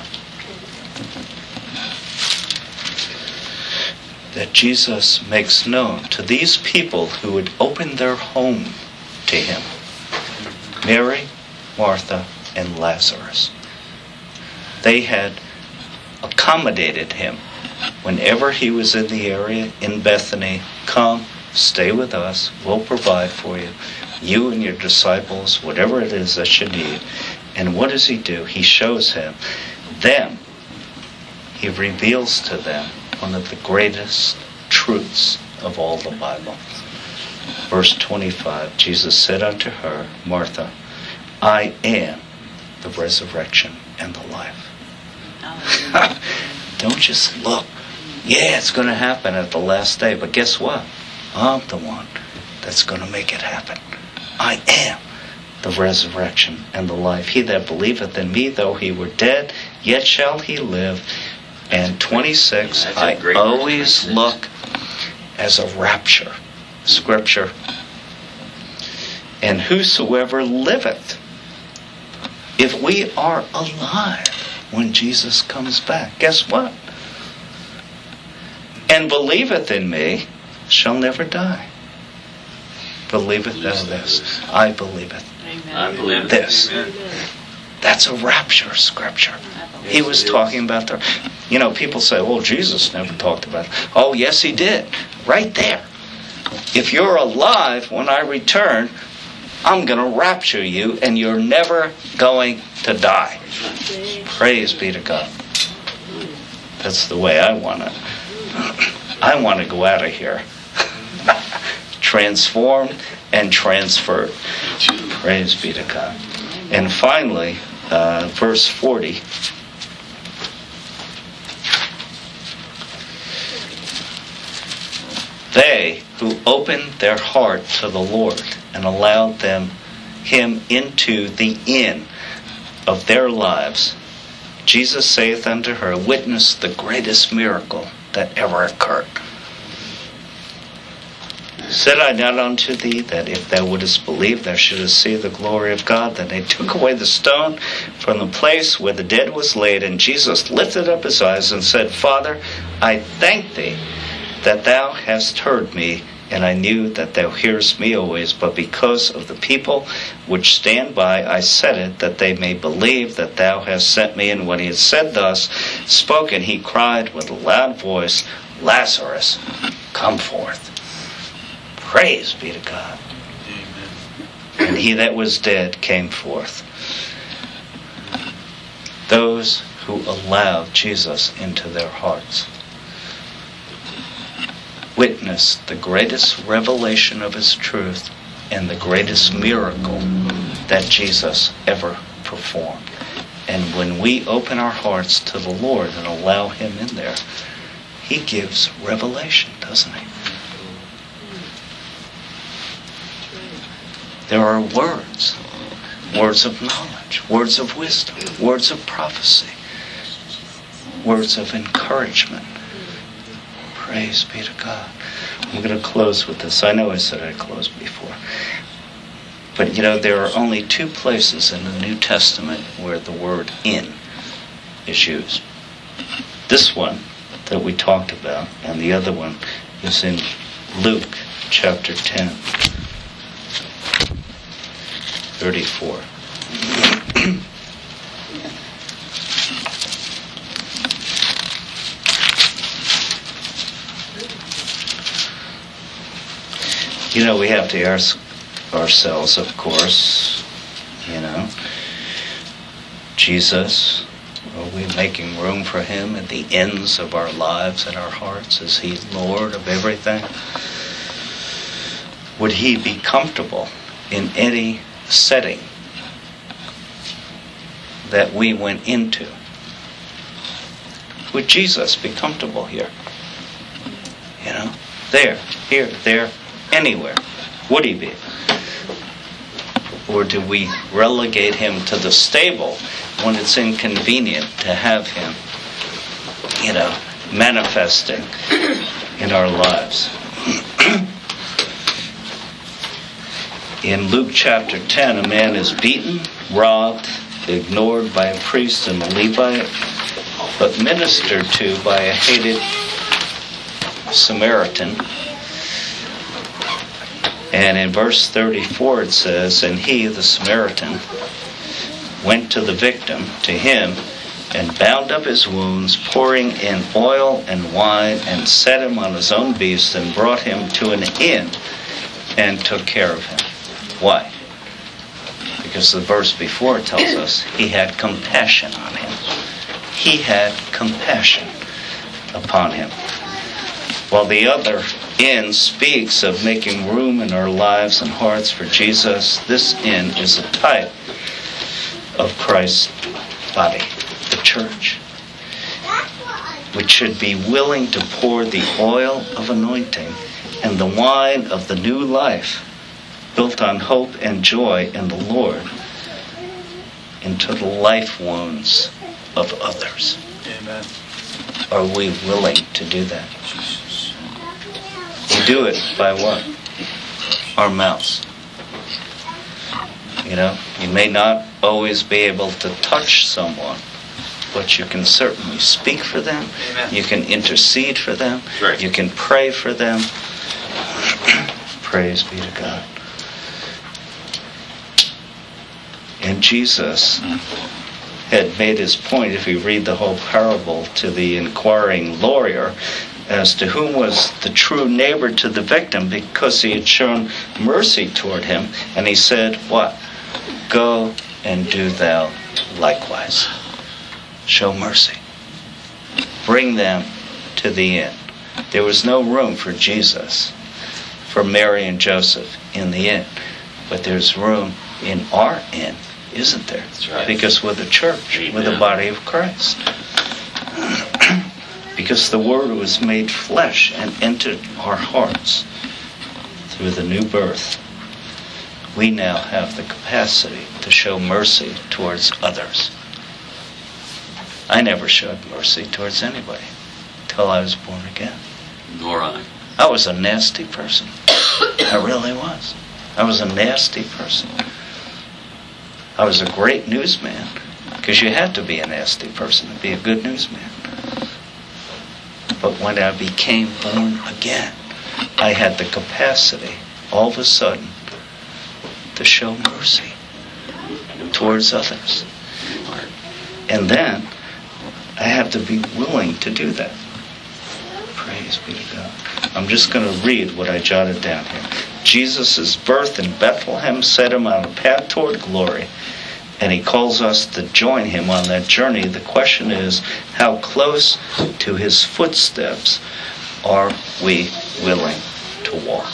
That Jesus makes known to these people who would open their home to him. Mary, Martha, and Lazarus. They had accommodated him whenever he was in the area in Bethany. Come, stay with us. We'll provide for you. You and your disciples, whatever it is that you need. And what does he do? He shows him them. He reveals to them one of the greatest truths of all the Bible. Verse twenty-five, Jesus said unto her, Martha, I am the resurrection and the life. Don't just look. Yeah, it's going to happen at the last day, but guess what? I'm the one that's going to make it happen. I am the resurrection and the life. He that believeth in me, though he were dead, yet shall he live. And twenty-six, I always look as a rapture. Scripture. And whosoever liveth, if we are alive when Jesus comes back, guess what? And believeth in me, shall never die. Believeth thou this? I believe it. Amen. I believe this. Amen. That's a rapture scripture. He was talking about the, you know, people say, well, Jesus never talked about it. Oh, yes, he did. Right there. If you're alive when I return, I'm going to rapture you and you're never going to die. Praise be to God. That's the way I want it. I want to go out of here. Transformed and transferred. Praise be to God. And finally, uh, verse forty. They who opened their heart to the Lord and allowed them him into the inn of their lives, Jesus saith unto her, witness the greatest miracle that ever occurred. Said I not unto thee that if thou wouldest believe, thou shouldest see the glory of God? Then they took away the stone from the place where the dead was laid, and Jesus lifted up his eyes and said, Father, I thank thee that thou hast heard me, and I knew that thou hearest me always, but because of the people which stand by, I said it, that they may believe that thou hast sent me. And when he had said thus, spoken, he cried with a loud voice, Lazarus, come forth. Praise be to God. Amen. And he that was dead came forth. Those who allowed Jesus into their hearts witnessed the greatest revelation of his truth and the greatest miracle that Jesus ever performed. And when we open our hearts to the Lord and allow him in there, he gives revelation, doesn't he? There are words, words of knowledge, words of wisdom, words of prophecy, words of encouragement. Praise be to God. I'm going to close with this. I know I said I'd close before. But you know, there are only two places in the New Testament where the word in is used. This one that we talked about, and the other one is in Luke chapter ten, thirty-four. You know, we have to ask ourselves, of course, you know, Jesus, are we making room for him at the ends of our lives and our hearts? Is he Lord of everything? Would he be comfortable in any setting that we went into? Would Jesus be comfortable here? You know, there, here, there, anywhere. Would he be? Or do we relegate him to the stable when it's inconvenient to have him, you know, manifesting in our lives? In Luke chapter ten, a man is beaten, robbed, ignored by a priest and a Levite, but ministered to by a hated Samaritan. And in verse thirty-four it says, and he, the Samaritan, went to the victim, to him, and bound up his wounds, pouring in oil and wine, and set him on his own beast, and brought him to an inn, and took care of him. Why? Because the verse before tells us he had compassion on him. He had compassion upon him. While the other inn speaks of making room in our lives and hearts for Jesus, this inn is a type of Christ's body, the church, which should be willing to pour the oil of anointing and the wine of the new life built on hope and joy in the Lord into the life wounds of others. Amen. Are we willing to do that? We do it by what? Our mouths. You know, you may not always be able to touch someone, but you can certainly speak for them. Amen. You can intercede for them. Right. You can pray for them. Praise be to God. And Jesus had made his point, if you read the whole parable, to the inquiring lawyer as to whom was the true neighbor to the victim, because he had shown mercy toward him. And he said, what? Go and do thou likewise. Show mercy. Bring them to the inn. There was no room for Jesus, for Mary and Joseph in the inn. But there's room in our inn isn't there? That's right. Because we're the church, we're the Amen. body of Christ. Because the Word was made flesh and entered our hearts through the new birth. We now have the capacity to show mercy towards others. I never showed mercy towards anybody till I was born again. Nor I. I was a nasty person. I really was. I was a nasty person. I was a great newsman, because you had to be a nasty person to be a good newsman. But when I became born again, I had the capacity, all of a sudden, to show mercy towards others. And then, I have to be willing to do that. Praise be to God. I'm just going to read what I jotted down here. Jesus' birth in Bethlehem set him on a path toward glory, and he calls us to join him on that journey. The question is, how close to his footsteps are we willing to walk?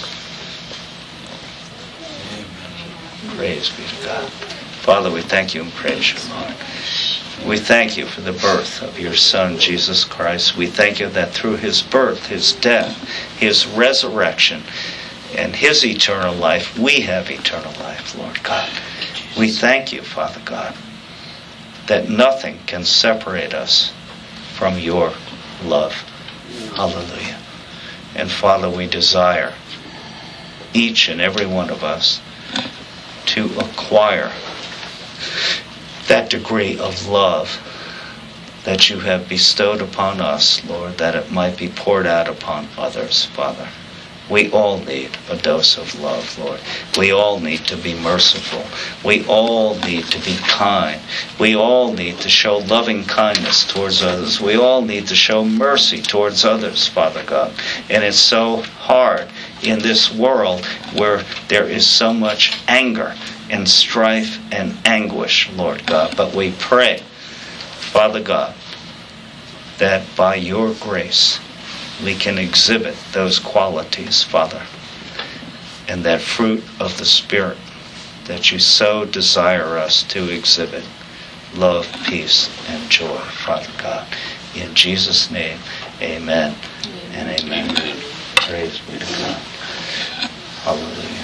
Praise be to God. Father, we thank you and praise you, Lord. We thank you for the birth of your Son, Jesus Christ. We thank you that through his birth, his death, his resurrection, and his eternal life, we have eternal life, Lord God. We thank you, Father God, that nothing can separate us from your love. Hallelujah. And Father, we desire, each and every one of us, to acquire that degree of love that you have bestowed upon us, Lord, that it might be poured out upon others, Father. We all need a dose of love, Lord. We all need to be merciful. We all need to be kind. We all need to show loving kindness towards others. We all need to show mercy towards others, Father God. And it's so hard in this world where there is so much anger and strife and anguish, Lord God. But we pray, Father God, that by your grace we can exhibit those qualities, Father, and that fruit of the Spirit that you so desire us to exhibit. Love, peace, and joy, Father God. In Jesus' name, amen and amen. Amen. Praise be to God. Hallelujah.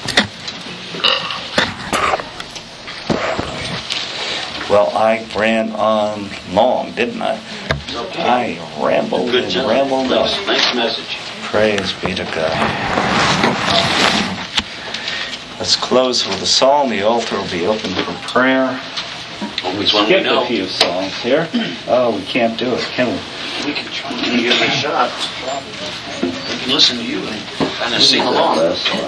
Well, I ran on long, didn't I? I rambled Good and job. rambled on. Nice, nice message. Praise be to God. Let's close with a song. The altar will be open for prayer. Always one we Skip know. a few songs here. Oh, we can't do it, can we? We can try to give it a shot. We can listen to you and kind of sing along. Last one.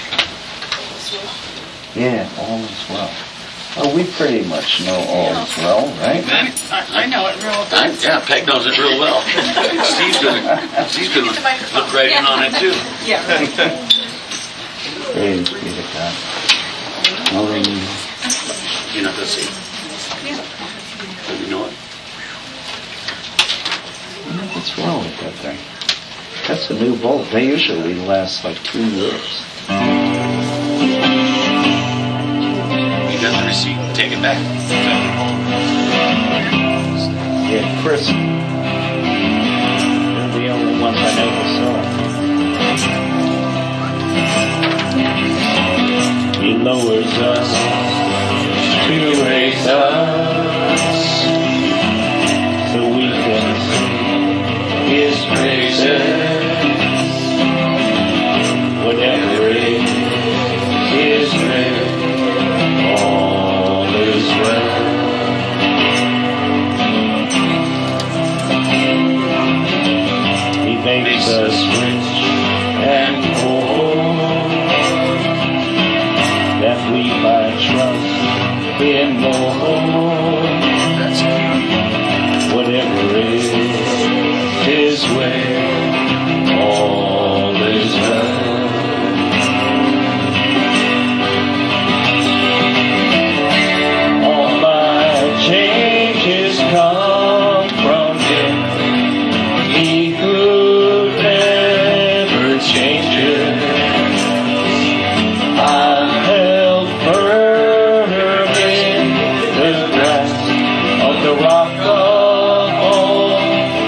Yeah, all is well. Oh, we pretty much know all is well, right? I, I know it real I, yeah, Peg knows it real well. Steve's gonna, Steve's gonna look right in on it too. Yeah. Praise be to God. Hallelujah. You're not gonna sing? Don't you know it? What's wrong with that thing? That's a new bolt. They usually last like two years. You got the receipt. Take it back. Yeah, Chris. They're the only ones I know who saw. He lowers us to raise us so we can sing his praises. Whatever it is, great, all is well. He makes us rich and poor, that we might trust in more.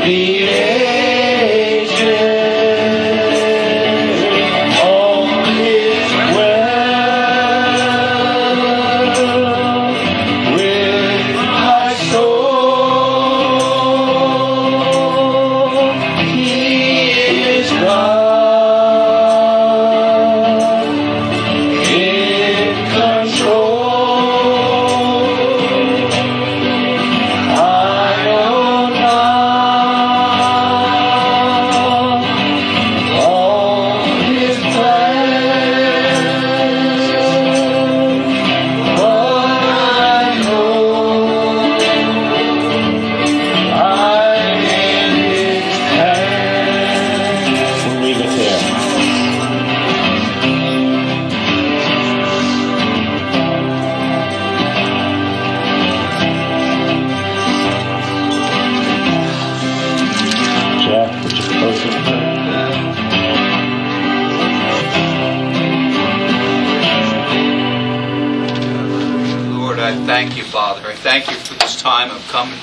Thank you, Father. I thank you for this time of coming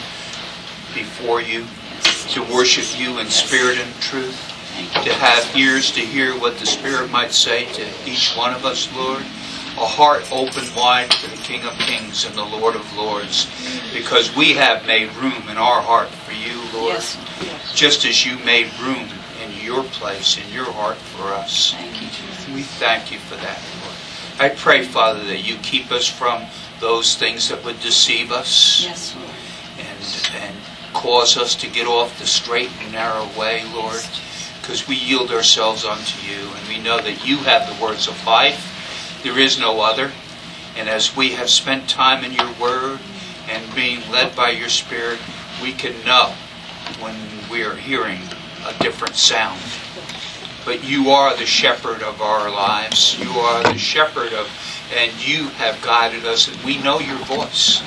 before you to worship you in spirit and truth, to have ears to hear what the Spirit might say to each one of us, Lord. A heart open wide to the King of Kings and the Lord of Lords, because we have made room in our heart for you, Lord. Yes. Yes. Just as you made room in your place, in your heart for us. Thank you, Jesus. We thank you for that, Lord. I pray, Father, that you keep us from those things that would deceive us. Yes, Lord. And, and cause us to get off the straight and narrow way, Lord, because we yield ourselves unto you, and we know that you have the words of life. There is no other. And as we have spent time in your word and being led by your Spirit, we can know when we are hearing a different sound. But you are the shepherd of our lives. You are the shepherd of, and you have guided us, and we know your voice.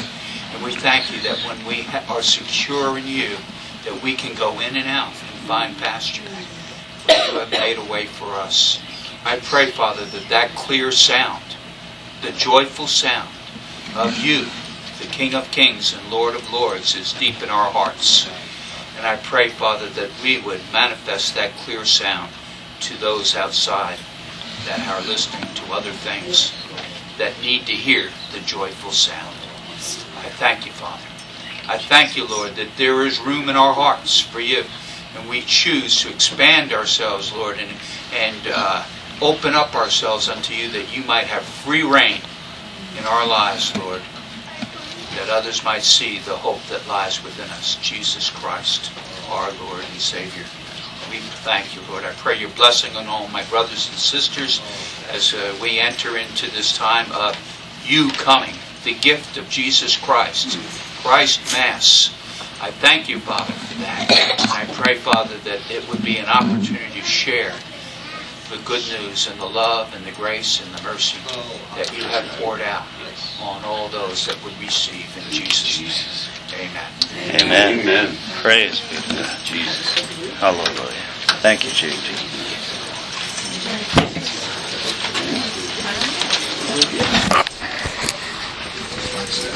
And we thank you that when we ha- are secure in you, that we can go in and out and find pasture. For you have made a way for us. I pray, Father, that that clear sound, the joyful sound of you, the King of Kings and Lord of Lords, is deep in our hearts. And I pray, Father, that we would manifest that clear sound to those outside that are listening to other things that need to hear the joyful sound. I thank you, Father. I thank you, Lord, that there is room in our hearts for you. And we choose to expand ourselves, Lord, and, and uh, open up ourselves unto you, that you might have free reign in our lives, Lord, that others might see the hope that lies within us, Jesus Christ, our Lord and Savior. We thank you, Lord. I pray your blessing on all my brothers and sisters as uh, we enter into this time of you coming, the gift of Jesus Christ, Christ Mass. I thank you, Father, for that. And I pray, Father, that it would be an opportunity to share the good news and the love and the grace and the mercy that you have poured out on all those that would receive in Jesus' name. Amen. Amen. Amen. Praise be to God. Jesus. Hallelujah. Thank you, J G.